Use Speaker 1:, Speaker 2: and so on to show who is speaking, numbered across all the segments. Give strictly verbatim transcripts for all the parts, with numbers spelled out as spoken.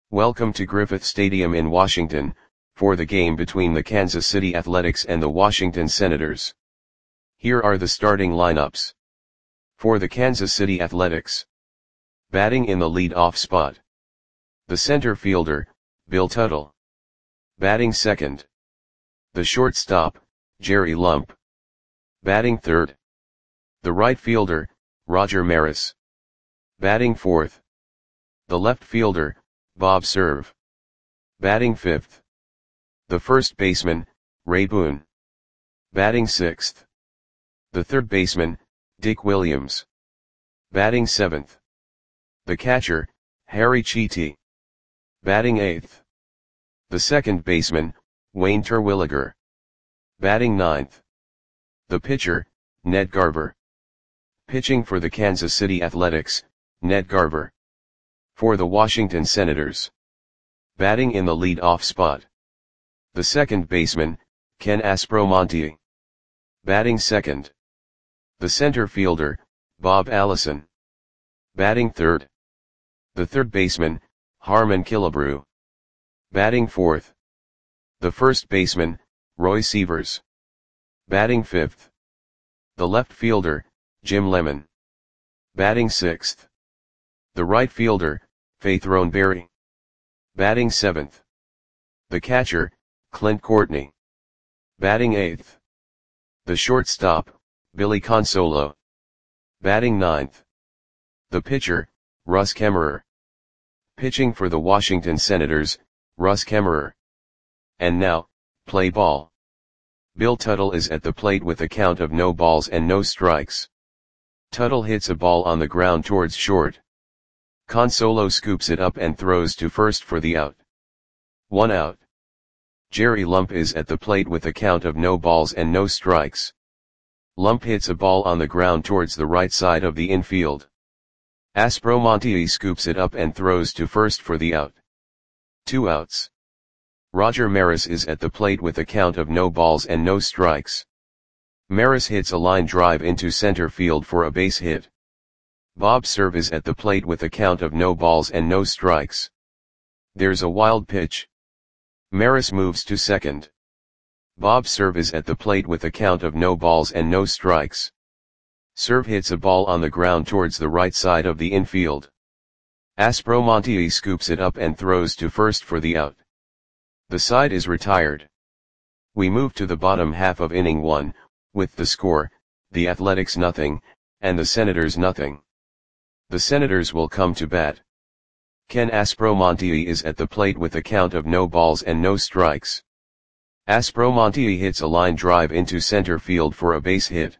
Speaker 1: Welcome to Griffith Stadium in Washington, for the game between the Kansas City Athletics and the Washington Senators. Here are the starting lineups. For the Kansas City Athletics. Batting in the lead-off spot. The center fielder, Bill Tuttle. Batting second. The shortstop, Jerry Lump. Batting third. The right fielder, Roger Maris. Batting fourth. The left fielder, Bob Cerv. Batting fifth. The first baseman, Ray Boone. Batting sixth. The third baseman, Dick Williams. Batting seventh. The catcher, Harry Chiti. Batting eighth. The second baseman, Wayne Terwilliger. Batting ninth. The pitcher, Ned Garver. Pitching for the Kansas City Athletics, Ned Garver. For the Washington Senators. Batting in the lead-off spot. The second baseman, Ken Aspromonte. Batting second. The center fielder, Bob Allison. Batting third. The third baseman, Harmon Killebrew. Batting fourth. The first baseman, Roy Sievers. Batting fifth. The left fielder, Jim Lemon. Batting sixth. The right fielder, Faith Roneberry. Batting seventh. The catcher, Clint Courtney. Batting eighth. The shortstop, Billy Consolo. Batting ninth. The pitcher, Russ Kemmerer. Pitching for the Washington Senators, Russ Kemmerer. And now, play ball. Bill Tuttle is at the plate with a count of no balls and no strikes. Tuttle hits a ball on the ground towards short. Consolo scoops it up and throws to first for the out. One out. Jerry Lump is at the plate with a count of no balls and no strikes. Lump hits a ball on the ground towards the right side of the infield. Aspromonte scoops it up and throws to first for the out. Two outs. Roger Maris is at the plate with a count of no balls and no strikes. Maris hits a line drive into center field for a base hit. Bob Cerv is at the plate with a count of no balls and no strikes. There's a wild pitch. Maris moves to second. Bob Cerv is at the plate with a count of no balls and no strikes. Cerv hits a ball on the ground towards the right side of the infield. Aspromonte scoops it up and throws to first for the out. The side is retired. We move to the bottom half of inning one, with the score, the Athletics nothing, and the Senators nothing. The Senators will come to bat. Ken Aspromonte is at the plate with a count of no balls and no strikes. Aspromonte hits a line drive into center field for a base hit.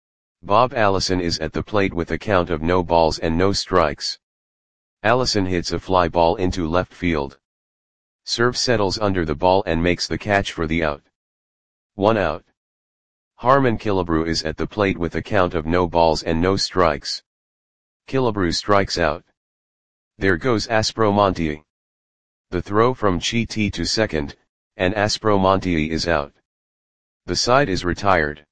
Speaker 1: Bob Allison is at the plate with a count of no balls and no strikes. Allison hits a fly ball into left field. Cerv settles under the ball and makes the catch for the out. One out. Harmon Killebrew is at the plate with a count of no balls and no strikes. Killebrew strikes out. There goes Aspromonte. The throw from Chiti to second, and Aspromonte is out. The side is retired.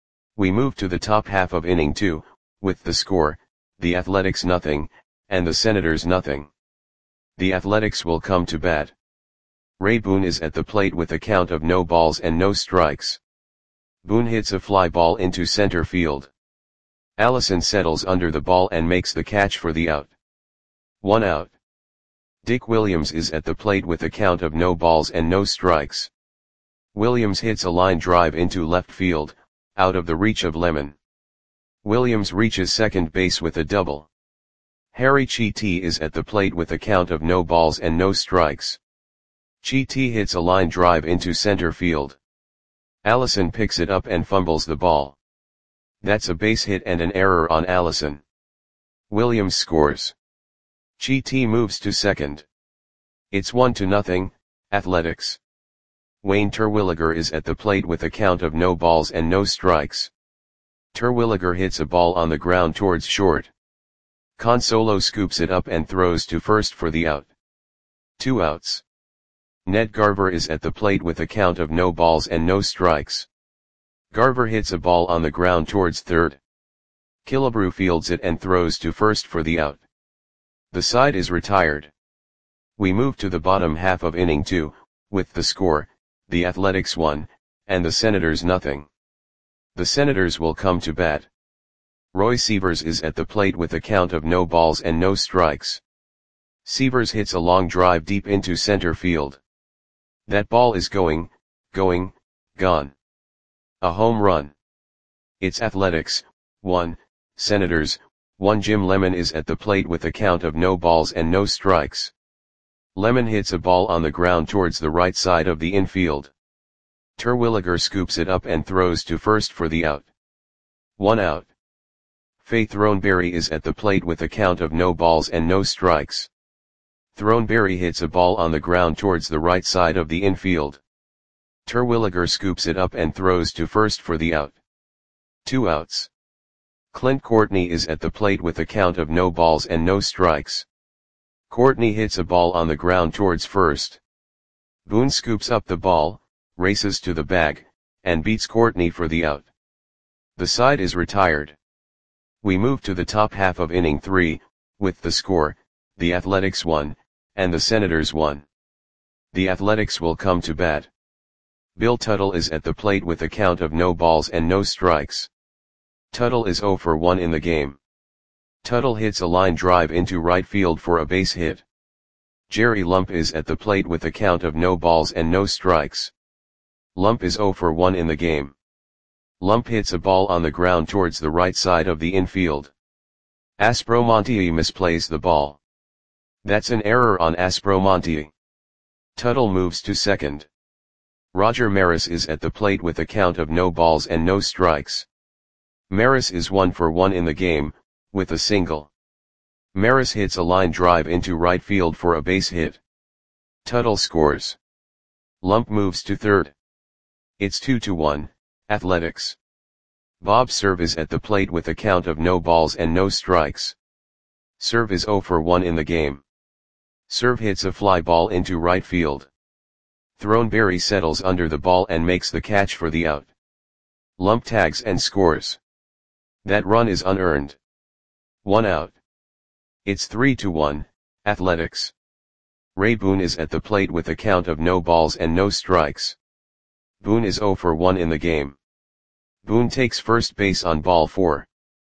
Speaker 1: We move to the top half of inning two, with the score, the Athletics nothing, and the Senators nothing. The Athletics will come to bat. Ray Boone is at the plate with a count of no balls and no strikes. Boone hits a fly ball into center field. Allison settles under the ball and makes the catch for the out. One out. Dick Williams is at the plate with a count of no balls and no strikes. Williams hits a line drive into left field, out of the reach of Lemon. Williams reaches second base with a double. Harry Chiti is at the plate with a count of no balls and no strikes. Chiti hits a line drive into center field. Allison picks it up and fumbles the ball. That's a base hit and an error on Allison. Williams scores. Chiti moves to second. It's one to nothing, Athletics. Wayne Terwilliger is at the plate with a count of no balls and no strikes. Terwilliger hits a ball on the ground towards short. Consolo scoops it up and throws to first for the out. Two outs. Ned Garver is at the plate with a count of no balls and no strikes. Garver hits a ball on the ground towards third. Killebrew fields it and throws to first for the out. The side is retired. We move to the bottom half of inning two, with the score, the Athletics one, and the Senators nothing. The Senators will come to bat. Roy Sievers is at the plate with a count of no balls and no strikes. Sievers hits a long drive deep into center field. That ball is going, going, gone. A home run. It's Athletics, one, Senators, one. Jim Lemon is at the plate with a count of no balls and no strikes. Lemon hits a ball on the ground towards the right side of the infield. Terwilliger scoops it up and throws to first for the out. One out. Faye Throneberry is at the plate with a count of no balls and no strikes. Throneberry hits a ball on the ground towards the right side of the infield. Terwilliger scoops it up and throws to first for the out. Two outs. Clint Courtney is at the plate with a count of no balls and no strikes. Courtney hits a ball on the ground towards first. Boone scoops up the ball, races to the bag, and beats Courtney for the out. The side is retired. We move to the top half of inning three, with the score, the Athletics one, and the Senators one. The Athletics will come to bat. Bill Tuttle is at the plate with a count of no balls and no strikes. Tuttle is oh for one in the game. Tuttle hits a line drive into right field for a base hit. Jerry Lump is at the plate with a count of no balls and no strikes. Lump is oh for one in the game. Lump hits a ball on the ground towards the right side of the infield. Aspromonte misplays the ball. That's an error on Aspromonte. Tuttle moves to second. Roger Maris is at the plate with a count of no balls and no strikes. Maris is one for one in the game, with a single. Maris hits a line drive into right field for a base hit. Tuttle scores. Lump moves to third. It's two to one, Athletics. Bob Cerv is at the plate with a count of no balls and no strikes. Cerv is oh for one in the game. Cerv hits a fly ball into right field. Throneberry settles under the ball and makes the catch for the out. Lump tags and scores. That run is unearned. One out. It's three to one, Athletics. Ray Boone is at the plate with a count of no balls and no strikes. Boone is oh for one in the game. Boone takes first base on ball four.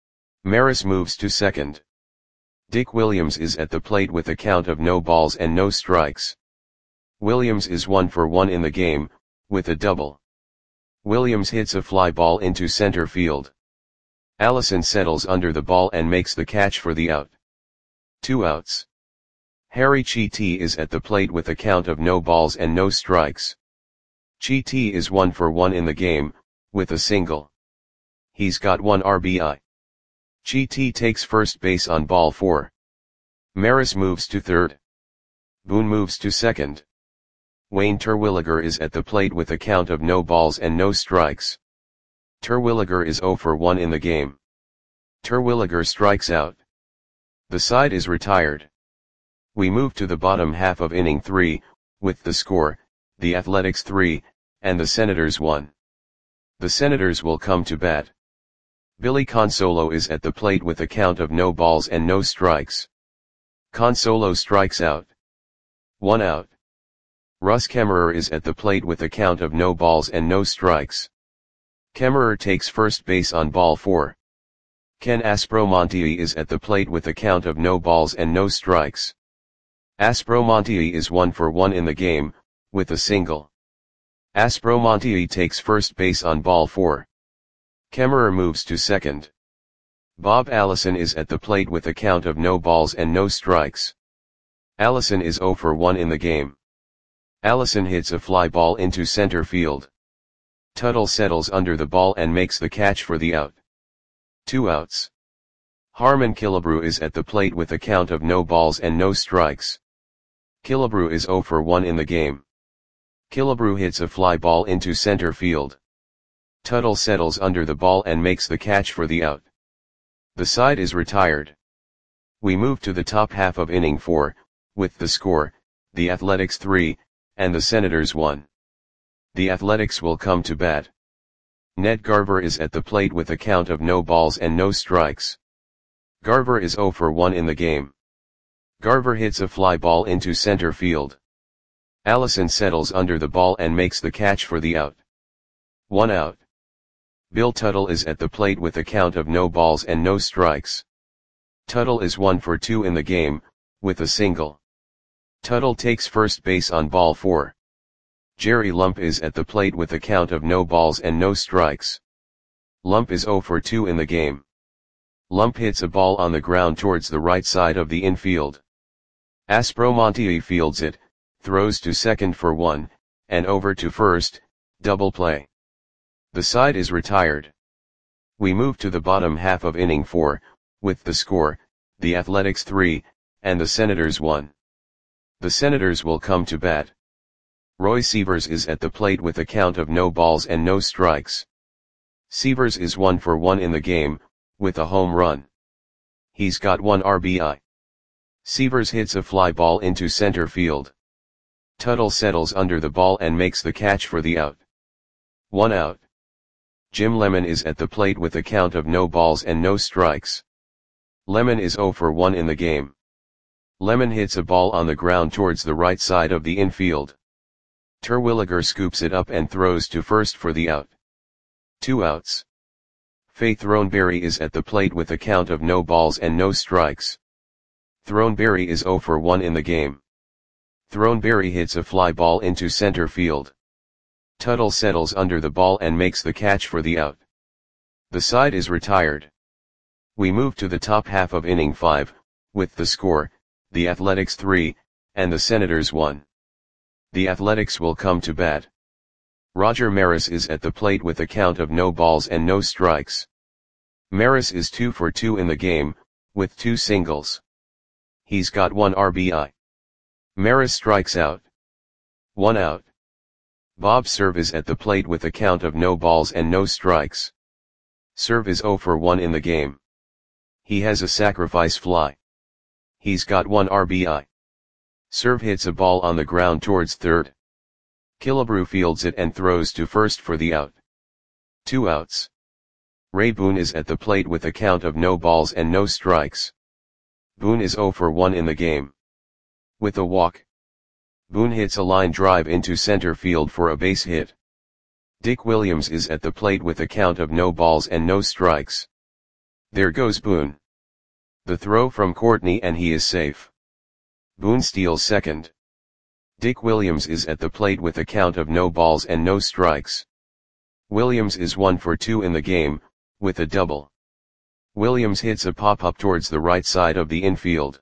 Speaker 1: Maris moves to second. Dick Williams is at the plate with a count of no balls and no strikes. Williams is one for one in the game, with a double. Williams hits a fly ball into center field. Allison settles under the ball and makes the catch for the out. Two outs. Harry Cheete is at the plate with a count of no balls and no strikes. Cheete is one for one in the game, with a single. He's got one R B I. Cheete takes first base on ball four. Maris moves to third. Boone moves to second. Wayne Terwilliger is at the plate with a count of no balls and no strikes. Terwilliger is oh for one in the game. Terwilliger strikes out. The side is retired. We move to the bottom half of inning three, with the score, the Athletics three, and the Senators one. The Senators will come to bat. Billy Consolo is at the plate with a count of no balls and no strikes. Consolo strikes out. One out. Russ Kemmerer is at the plate with a count of no balls and no strikes. Kemmerer takes first base on ball four. Ken Aspromonte is at the plate with a count of no balls and no strikes. Aspromonte is one for one in the game, with a single. Aspromonte takes first base on ball four. Kemmerer moves to second. Bob Allison is at the plate with a count of no balls and no strikes. Allison is oh for one in the game. Allison hits a fly ball into center field. Tuttle settles under the ball and makes the catch for the out. Two outs. Harmon Killebrew is at the plate with a count of no balls and no strikes. Killebrew is oh for one in the game. Killebrew hits a fly ball into center field. Tuttle settles under the ball and makes the catch for the out. The side is retired. We move to the top half of inning four, with the score, the Athletics three, and the Senators one. The Athletics will come to bat. Ned Garver is at the plate with a count of no balls and no strikes. Garver is oh for one in the game. Garver hits a fly ball into center field. Allison settles under the ball and makes the catch for the out. One out. Bill Tuttle is at the plate with a count of no balls and no strikes. Tuttle is one for two in the game, with a single. Tuttle takes first base on ball four. Jerry Lump is at the plate with a count of no balls and no strikes. Lump is zero for two in the game. Lump hits a ball on the ground towards the right side of the infield. Aspromonte fields it, throws to second for one, and over to first, double play. The side is retired. We move to the bottom half of inning four, with the score, the Athletics three, and the Senators one. The Senators will come to bat. Roy Sievers is at the plate with a count of no balls and no strikes. Sievers is one for one in the game, with a home run. He's got one R B I. Sievers hits a fly ball into center field. Tuttle settles under the ball and makes the catch for the out. One out. Jim Lemon is at the plate with a count of no balls and no strikes. Lemon is zero for one in the game. Lemon hits a ball on the ground towards the right side of the infield. Terwilliger scoops it up and throws to first for the out. Two outs. Faith Throneberry is at the plate with a count of no balls and no strikes. Throneberry is zero for one in the game. Throneberry hits a fly ball into center field. Tuttle settles under the ball and makes the catch for the out. The side is retired. We move to the top half of inning five, with the score, the Athletics three, and the Senators one. The Athletics will come to bat. Roger Maris is at the plate with a count of no balls and no strikes. Maris is two for two in the game, with two singles. He's got one R B I. Maris strikes out. One out. Bob Cerv is at the plate with a count of no balls and no strikes. Cerv is zero for one in the game. He has a sacrifice fly. He's got one R B I. Cerv hits a ball on the ground towards third. Killebrew fields it and throws to first for the out. Two outs. Ray Boone is at the plate with a count of no balls and no strikes. Boone is zero for one in the game. With a walk. Boone hits a line drive into center field for a base hit. Dick Williams is at the plate with a count of no balls and no strikes. There goes Boone. The throw from Courtney and he is safe. Boone steals second. Dick Williams is at the plate with a count of no balls and no strikes. Williams is one for two in the game, with a double. Williams hits a pop-up towards the right side of the infield.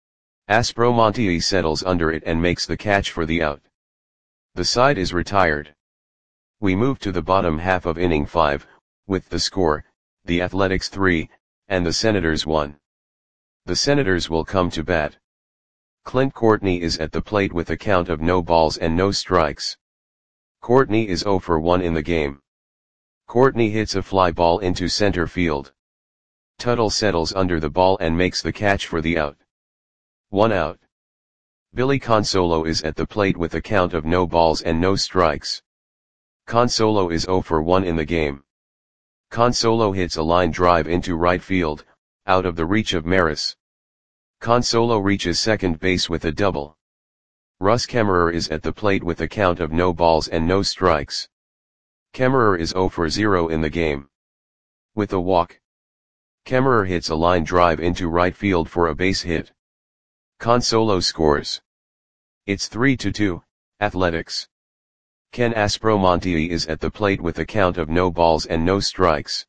Speaker 1: Aspromonte settles under it and makes the catch for the out. The side is retired. We move to the bottom half of inning five, with the score, the Athletics three, and the Senators one. The Senators will come to bat. Clint Courtney is at the plate with a count of no balls and no strikes. Courtney is zero for one in the game. Courtney hits a fly ball into center field. Tuttle settles under the ball and makes the catch for the out. One out. Billy Consolo is at the plate with a count of no balls and no strikes. Consolo is zero for one in the game. Consolo hits a line drive into right field, out of the reach of Maris. Consolo reaches second base with a double. Russ Kemmerer is at the plate with a count of no balls and no strikes. Kemmerer is zero for zero in the game. With a walk. Kemmerer hits a line drive into right field for a base hit. Consolo scores. It's three to two, Athletics. Ken Aspromonte is at the plate with a count of no balls and no strikes.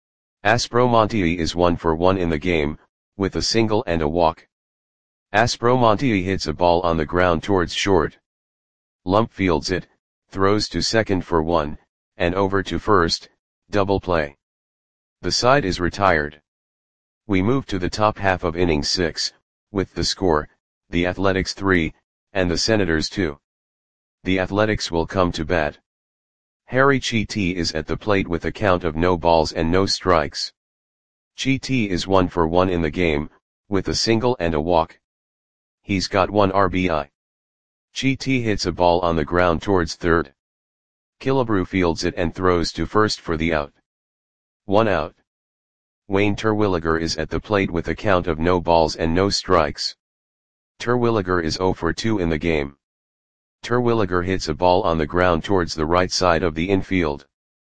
Speaker 1: Aspromonte is one for one in the game, with a single and a walk. Aspromonte hits a ball on the ground towards short. Lump fields it, throws to second for one, and over to first, double play. The side is retired. We move to the top half of inning six, with the score, the Athletics three, and the Senators two. The Athletics will come to bat. Harry Chiti is at the plate with a count of no balls and no strikes. Chiti is one for one in the game, with a single and a walk. He's got one R B I. Chiti hits a ball on the ground towards third. Killebrew fields it and throws to first for the out. One out. Wayne Terwilliger is at the plate with a count of no balls and no strikes. Terwilliger is zero for two in the game. Terwilliger hits a ball on the ground towards the right side of the infield.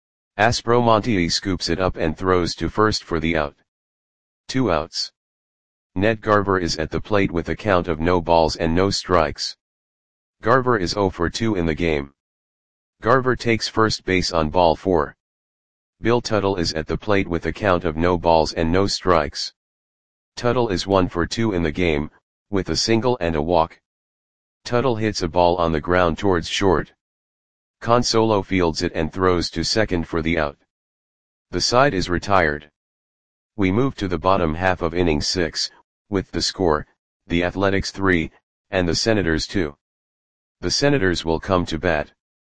Speaker 1: Aspromonte scoops it up and throws to first for the out. Two outs. Ned Garver is at the plate with a count of no balls and no strikes. Garver is zero for two in the game. Garver takes first base on ball four. Bill Tuttle is at the plate with a count of no balls and no strikes. Tuttle is one for two in the game, with a single and a walk. Tuttle hits a ball on the ground towards short. Consolo fields it and throws to second for the out. The side is retired. We move to the bottom half of inning six, with the score, the Athletics three, and the Senators two. The Senators will come to bat.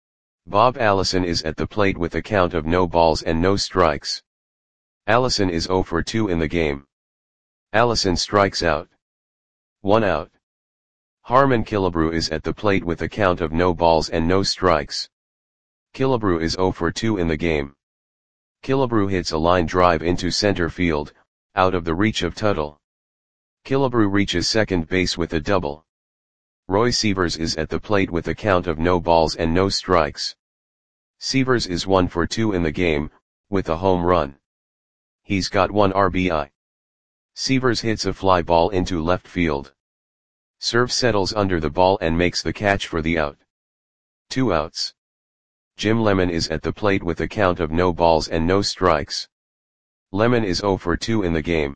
Speaker 1: Bob Allison is at the plate with a count of no balls and no strikes. Allison is zero for two in the game. Allison strikes out. One out. Harmon Killebrew is at the plate with a count of no balls and no strikes. Killebrew is zero for two in the game. Killebrew hits a line drive into center field, out of the reach of Tuttle. Killebrew reaches second base with a double. Roy Sievers is at the plate with a count of no balls and no strikes. Sievers is one for two in the game, with a home run. He's got one R B I. Sievers hits a fly ball into left field. Serve settles under the ball and makes the catch for the out. Two outs. Jim Lemon is at the plate with a count of no balls and no strikes. Lemon is zero for two in the game.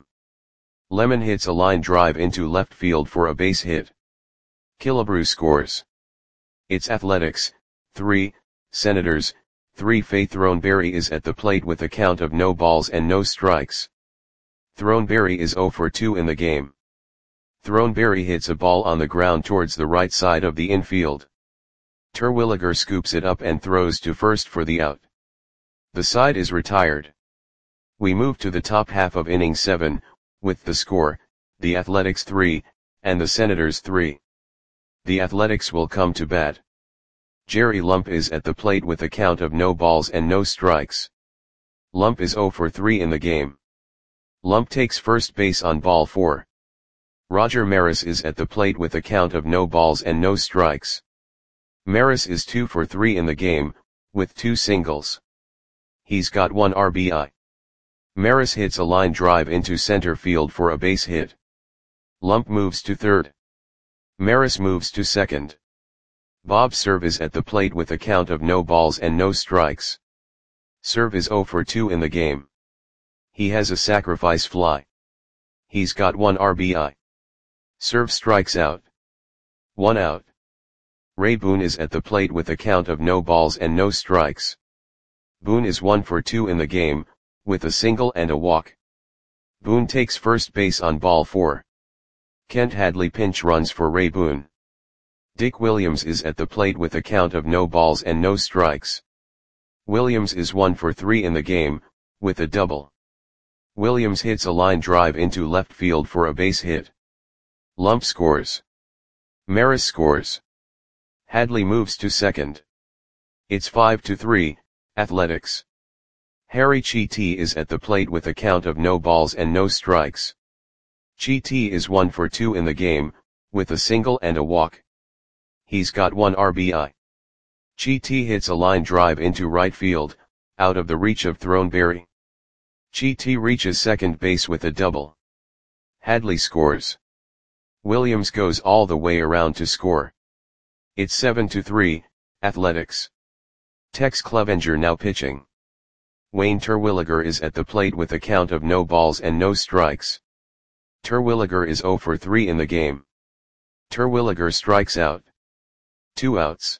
Speaker 1: Lemon hits a line drive into left field for a base hit. Killebrew scores. It's Athletics, three, Senators, three. Faye Throneberry is at the plate with a count of no balls and no strikes. Throneberry is zero for two in the game. Throneberry hits a ball on the ground towards the right side of the infield. Terwilliger scoops it up and throws to first for the out. The side is retired. We move to the top half of inning seven, with the score, the Athletics three, and the Senators three. The Athletics will come to bat. Jerry Lump is at the plate with a count of no balls and no strikes. Lump is zero for three in the game. Lump takes first base on ball four. Roger Maris is at the plate with a count of no balls and no strikes. Maris is two for three in the game, with two singles. He's got one R B I. Maris hits a line drive into center field for a base hit. Lump moves to third. Maris moves to second. Bob Serve is at the plate with a count of no balls and no strikes. Serve is zero for two in the game. He has a sacrifice fly. He's got one R B I. Serve strikes out. One out. Ray Boone is at the plate with a count of no balls and no strikes. Boone is one for two in the game, with a single and a walk. Boone takes first base on ball four. Kent Hadley pinch runs for Ray Boone. Dick Williams is at the plate with a count of no balls and no strikes. Williams is one for three in the game, with a double. Williams hits a line drive into left field for a base hit. Lump scores. Maris scores. Hadley moves to second. It's five to three, Athletics. Harry Cheete is at the plate with a count of no balls and no strikes. Cheete is one for two in the game, with a single and a walk. He's got one R B I. Cheete hits a line drive into right field, out of the reach of Throneberry. Cheete reaches second base with a double. Hadley scores. Williams goes all the way around to score. It's seven to three, Athletics. Tex Clevenger now pitching. Wayne Terwilliger is at the plate with a count of no balls and no strikes. Terwilliger is zero for three in the game. Terwilliger strikes out. Two outs.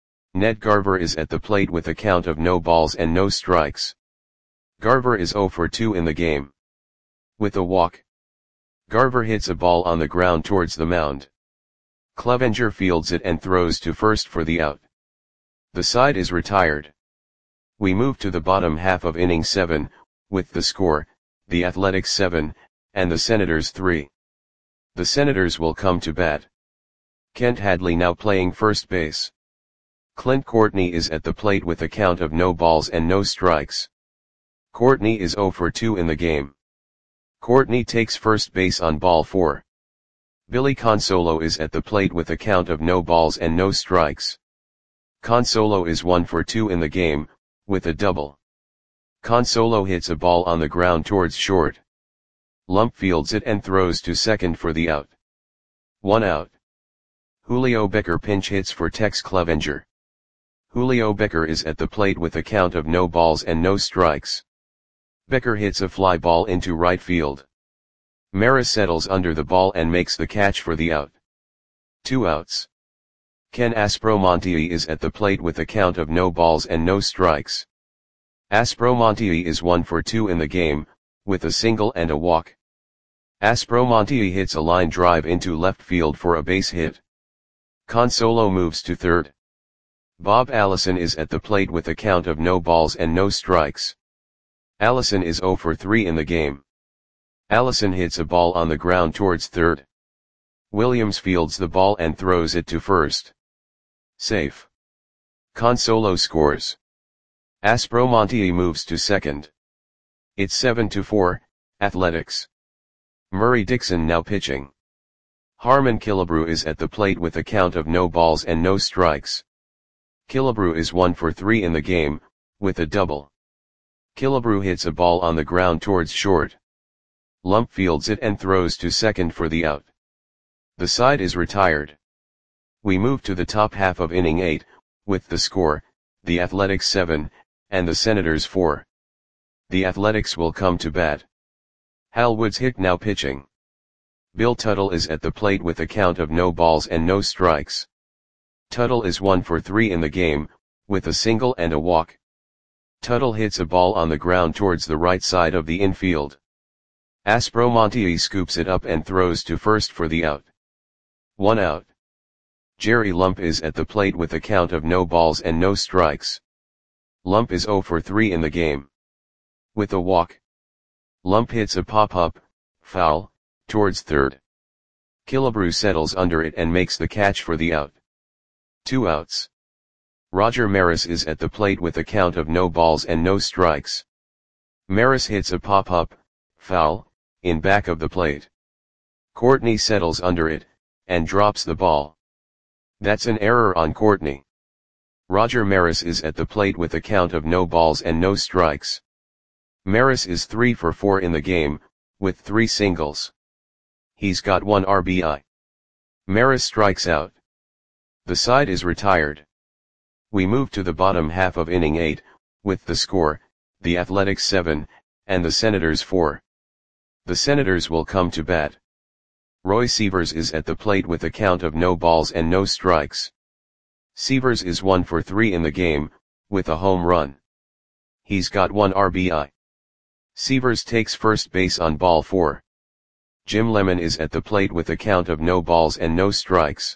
Speaker 1: Ned Garver is at the plate with a count of no balls and no strikes. Garver is zero for two in the game. With a walk. Garver hits a ball on the ground towards the mound. Clevenger fields it and throws to first for the out. The side is retired. We move to the bottom half of inning seven, with the score, the Athletics seven, and the Senators three. The Senators will come to bat. Kent Hadley now playing first base. Clint Courtney is at the plate with a count of no balls and no strikes. Courtney is zero for two in the game. Courtney takes first base on ball four. Billy Consolo is at the plate with a count of no balls and no strikes. Consolo is one for two in the game, with a double. Consolo hits a ball on the ground towards short. Lump fields it and throws to second for the out. One out. Julio Becker pinch hits for Tex Clevenger. Julio Becker is at the plate with a count of no balls and no strikes. Becker hits a fly ball into right field. Maris settles under the ball and makes the catch for the out. Two outs. Ken Aspromonte is at the plate with a count of no balls and no strikes. Aspromonte is one for two in the game, with a single and a walk. Aspromonte hits a line drive into left field for a base hit. Consolo moves to third. Bob Allison is at the plate with a count of no balls and no strikes. Allison is zero for three in the game. Allison hits a ball on the ground towards third. Williams fields the ball and throws it to first. Safe. Consolo scores. Aspromonte moves to second. It's seven to four, Athletics. Murray Dixon now pitching. Harmon Killebrew is at the plate with a count of no balls and no strikes. Killebrew is one for three in the game, with a double. Killebrew hits a ball on the ground towards short. Lump fields it and throws to second for the out. The side is retired. We move to the top half of inning eight, with the score, the Athletics seven, and the Senators four. The Athletics will come to bat. Hal Woods Hick now pitching. Bill Tuttle is at the plate with a count of no balls and no strikes. Tuttle is one for three in the game, with a single and a walk. Tuttle hits a ball on the ground towards the right side of the infield. Aspromonte scoops it up and throws to first for the out. One out. Jerry Lump is at the plate with a count of no balls and no strikes. Lump is zero for three in the game. With a walk. Lump hits a pop-up, foul, towards third. Killebrew settles under it and makes the catch for the out. Two outs. Roger Maris is at the plate with a count of no balls and no strikes. Maris hits a pop-up, foul, in back of the plate. Courtney settles under it, and drops the ball. That's an error on Courtney. Roger Maris is at the plate with a count of no balls and no strikes. Maris is three for four in the game, with three singles. He's got one R B I. Maris strikes out. The side is retired. We move to the bottom half of inning eight, with the score, the Athletics seven, and the Senators four. The Senators will come to bat. Roy Sievers is at the plate with a count of no balls and no strikes. Sievers is one for three in the game, with a home run. He's got one R B I. Sievers takes first base on ball four. Jim Lemon is at the plate with a count of no balls and no strikes.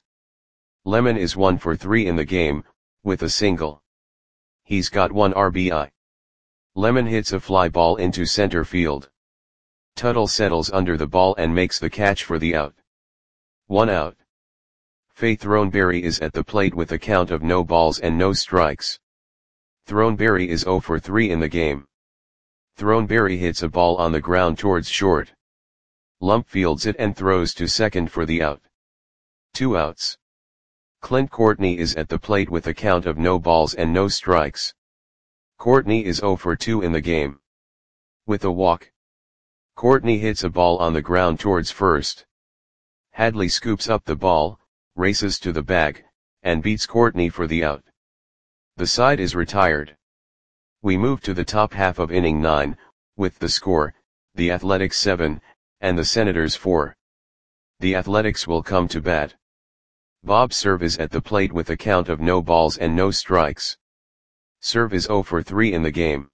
Speaker 1: Lemon is one for three in the game, with a single. He's got one R B I. Lemon hits a fly ball into center field. Tuttle settles under the ball and makes the catch for the out. One out. Faith Throneberry is at the plate with a count of no balls and no strikes. Throneberry is zero for three in the game. Throneberry hits a ball on the ground towards short. Lump fields it and throws to second for the out. Two outs. Clint Courtney is at the plate with a count of no balls and no strikes. Courtney is zero for two in the game. With a walk. Courtney hits a ball on the ground towards first. Hadley scoops up the ball, races to the bag, and beats Courtney for the out. The side is retired. We move to the top half of inning nine, with the score, the Athletics seven, and the Senators four. The Athletics will come to bat. Bob Serve is at the plate with a count of no balls and no strikes. Serve is zero for three in the game.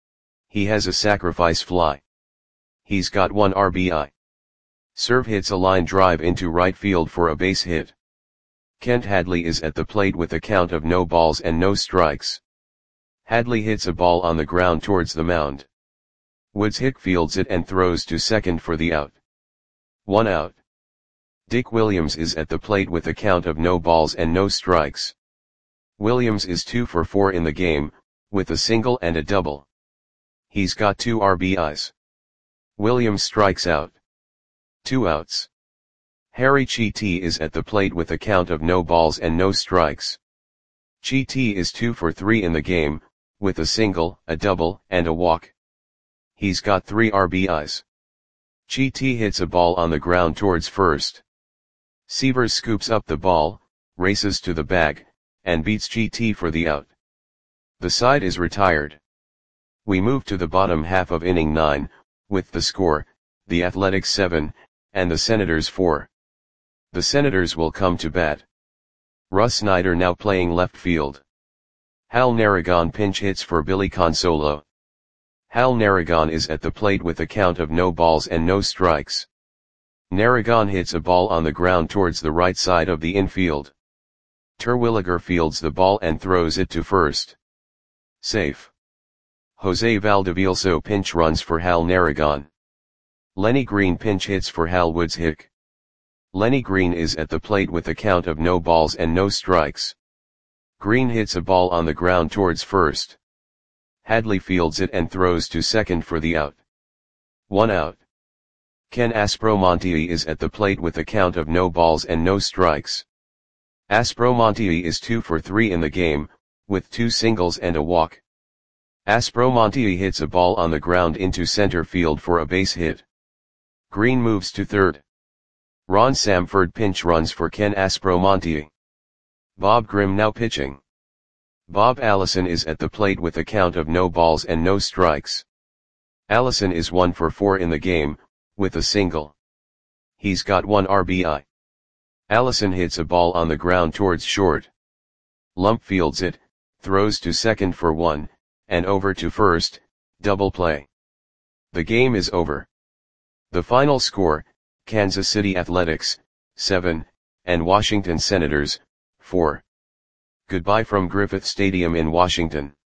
Speaker 1: He has a sacrifice fly. He's got one R B I. Serve hits a line drive into right field for a base hit. Kent Hadley is at the plate with a count of no balls and no strikes. Hadley hits a ball on the ground towards the mound. Woods Hick fields it and throws to second for the out. One out. Dick Williams is at the plate with a count of no balls and no strikes. Williams is two for four in the game, with a single and a double. He's got two R B Is. Williams strikes out. Two outs. Harry Chiti is at the plate with a count of no balls and no strikes. Chiti is two for three in the game, with a single, a double, and a walk. He's got three R B Is. Chiti hits a ball on the ground towards first. Sievers scoops up the ball, races to the bag, and beats Chiti for the out. The side is retired. We move to the bottom half of inning nine, with the score, the Athletics seven, and the Senators four. The Senators will come to bat. Russ Snyder now playing left field. Hal Narragon pinch hits for Billy Consolo. Hal Narragon is at the plate with a count of no balls and no strikes. Narragon hits a ball on the ground towards the right side of the infield. Terwilliger fields the ball and throws it to first. Safe. Jose Valdevilso pinch runs for Hal Narragon. Lenny Green pinch hits for Hal Woods Hick. Lenny Green is at the plate with a count of no balls and no strikes. Green hits a ball on the ground towards first. Hadley fields it and throws to second for the out. One out. Ken Aspromonte is at the plate with a count of no balls and no strikes. Aspromonte is two for three in the game, with two singles and a walk. Aspromonte hits a ball on the ground into center field for a base hit. Green moves to third. Ron Samford pinch runs for Ken Aspromonte. Bob Grimm now pitching. Bob Allison is at the plate with a count of no balls and no strikes. Allison is one for four in the game, with a single. He's got one R B I. Allison hits a ball on the ground towards short. Lump fields it, throws to second for one, and over to first, double play. The game is over. The final score, Kansas City Athletics, seven, and Washington Senators, four. Goodbye from Griffith Stadium in Washington.